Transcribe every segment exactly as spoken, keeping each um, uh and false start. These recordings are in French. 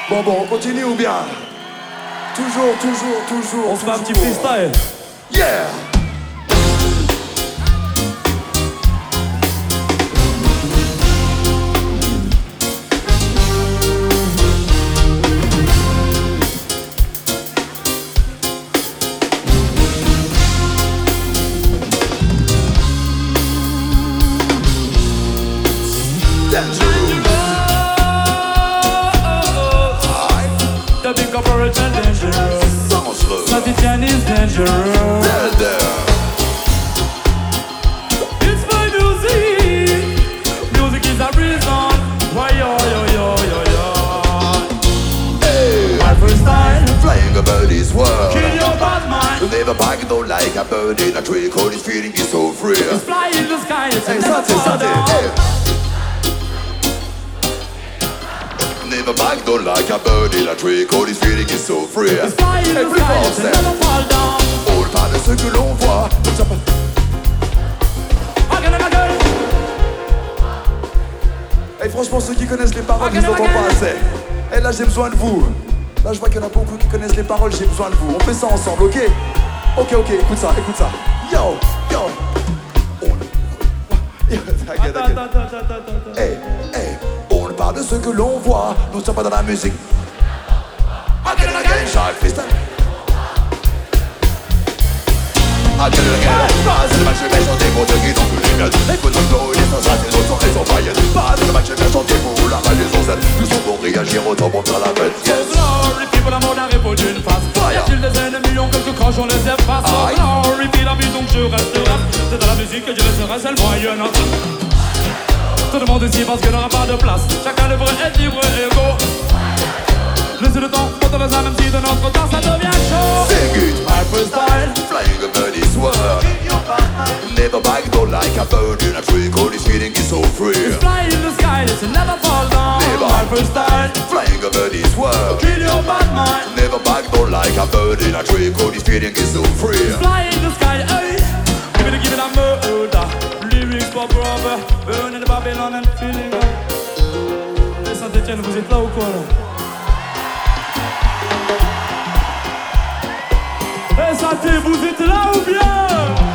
Bon, bon, on continue ou bien? Toujours, toujours, toujours. On se fait un petit freestyle. Yeah! The big corporation dangerous. Saint-Etienne is dangerous. It's my music. Music is a reason why yo yo yo yo yo. Hey. My first style, Flying above this world. kill your bad mind. Never back though like a bird in a tree. Call this feeling is so free. It's fly in the sky, it's Hey, never santé, fall santé, down. hey. Never back though like a bird in a tree. Call this feeling is so free. It's fly in Hey, the plus sky, fort, it's c'est. never fall down. On parle de ce que l'on voit. Again and again. Et franchement, ceux qui connaissent les paroles, ils n'entendent pas assez. Et là, j'ai besoin de vous. Là, je vois qu'il y en a beaucoup qui connaissent les paroles, j'ai besoin de vous. On fait ça ensemble, ok? Ok, ok, écoute ça, écoute ça. Yo, yo. On... T'inquiète, Attends, t'inquiète. attends, attends, attends, attends. Hey, hey, on parle de ce que l'on voit. Nous ne sommes pas dans la musique. Again and again, chaque freestyle. Again and again, pas de match bien chanté pour ceux qui n'ont plus les miennes. Écoute le flow, il est sans race, les autres sont les paillettes. Pas de match bien chanté pour la radio sans scène. Tous sont pour réagir, autant pour faire la fête. So glory, people, la mode a répondu une face. Y a-t-il des ennemis, ont quelques crash, on les efface. So Aïe. glory, puis la vie, donc je resterai. C'est dans la musique que je resterai, c'est le moyen. Tout le monde ici parce qu'il n'aura pas de place. Chacun devrait être libre et égaux. Laissez le temps, pour le même si de notre temps ça devient chaud. Sing it, My first style, flying above this world. Never back though like a bird in a tree. Call this feeling is so free. fly in the sky, it's never fall down. Never. My first style, Flying above this world. kill your bad mind. Never back though like a bird in a tree. Call this feeling is so free. Fly in the sky, hey. Give it, give it a murder. Lyrics for brother, burning the Babylon and feeling. Les Saint-Etienne, vous êtes là ou quoi là? Eh Santé, vous êtes là ou bien?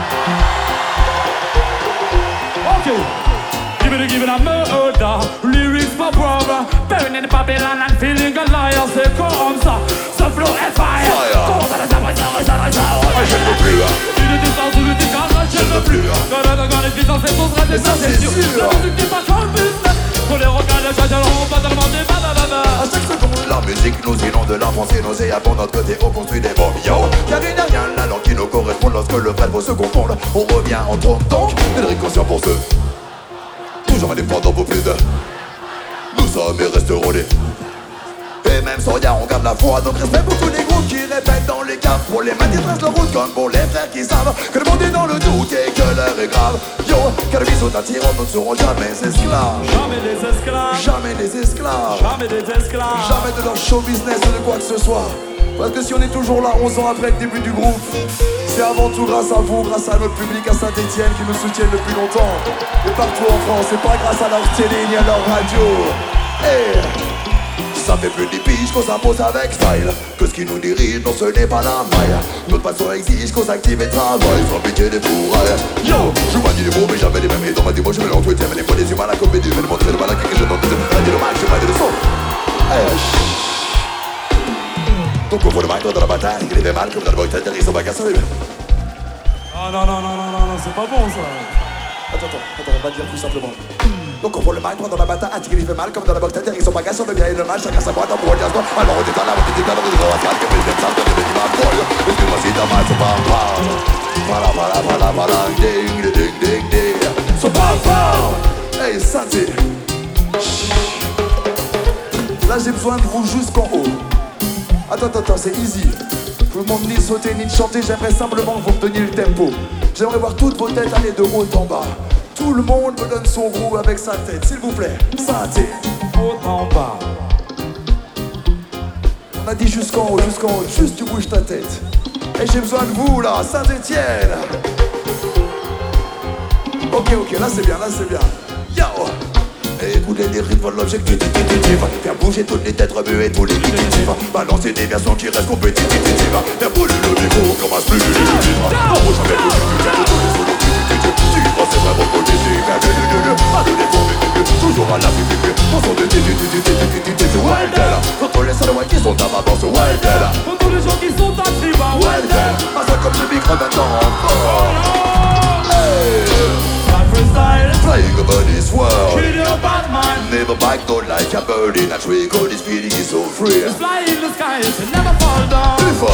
Ok. Give it, give it a murder. Lyrics for brother, burning the Babylon and feeling a liar. C'est comme ça, ce flow est fire. Fire. Comment ça, ça, ça, ça, ça, ça, Ah, je ne veux plus. il est distance ou le décalage, je ne veux plus. Quand on a les puissances, c'est pour se rater, ça c'est sûr. La musique n'est pas comme business. Pour les regards, les chats, on va tellement des badadada. À chaque seconde, la musique nous inonde l'enfance et nauséa. Pour notre côté, on construit des bombes. Yo, car il n'y a rien la langue qui nous correspond. Lorsque le vrai faut se confondre, on revient en trompe. Donc, être conscient pour ceux toujours indépendants pour plus de. Nous sommes et resterons les. Et même sans rien, on garde la foi. Donc respect pour tous les groupes qui répètent dans les caves. Pour les mains qui tracent leur route, comme pour les frères qui savent que le monde est dans le doute et que l'heure est grave. Yo, car le bisou d'un tyran, nous ne serons jamais esclaves. Jamais des esclaves, Jamais des esclaves. jamais des esclaves. Jamais de leur show business ou de quoi que ce soit. Parce que si on est toujours là onze ans après le début du groupe, c'est avant tout grâce à vous, grâce à notre public à Saint-Etienne qui nous soutiennent depuis longtemps. Et partout en France, c'est pas grâce à leur télé ni à leur radio. Et ça fait plus de dix piges qu'on s'impose avec style. Que ce qui nous dirige, non ce n'est pas la maille. Notre passion exige qu'on s'active et travaille sans pitié des bourrailles. Yo, je manie les mots mais jamais les mêmes. Et dans ma démo je vais l'entouer, mais les mots des humains la comédie. Mais le montrer le malin que je donne. La dit le mal, je manie le son. Eh, donc on voit le mic dans la bataille, il est mal comme dans le boy, ils sont bagassés. Ah non, non, non, non, non, non, c'est pas bon ça. Attends, attends, attends, on va dire tout simplement. Donc on voit le mic dans la bataille, il fait mal comme dans la box, ils sont bagassés, le bien et le mal, chacun sa boîte, on pourrait dire quoi. Alors on est dans la boîte, on est dans la boîte, on est dans la boîte, on est dans la boîte, on est dans la boîte, excuse-moi si ta main, c'est pas un pas. Voilà, voilà, voilà, voilà, ding, ding, ding, ding, c'est pas un pas. Hey, Santé. Là j'ai besoin de vous jusqu'en haut. Attends, attends, attends, c'est easy. Je vous demande ni de sauter ni de chanter, j'aimerais simplement que vous me donniez le tempo. J'aimerais voir toutes vos têtes aller de haut en bas. Tout le monde me donne son groove avec sa tête, s'il vous plaît. Santé. Haut en bas. On a dit jusqu'en haut, jusqu'en haut, juste tu bouges ta tête. Et j'ai besoin de vous là, Saint-Etienne. Ok, ok, là c'est bien, là c'est bien. Yo. Et écouter les rythmes de l'objectif. Faire bouger toutes les têtes remuées, tous les dispositifs. Balancer des versions qui restent compétitives. Faire brûler le micro, on commence plus les titres. Non, moi jamais le jeu, de tous les solos. Si c'est vraiment politique, pas de défaut, toujours à la pipi. Pensons de Wildel. Contre les salauds qui sont à ma bosse, Wildel. Contre les gens qui sont à Triba, Wildel. Pas ça comme le micro maintenant encore. Freestyle, flying over this world. kill your bad mind. Never back down like a bird in a tree. Cause this feeling is so free. Fly in the sky, it never fall down. Before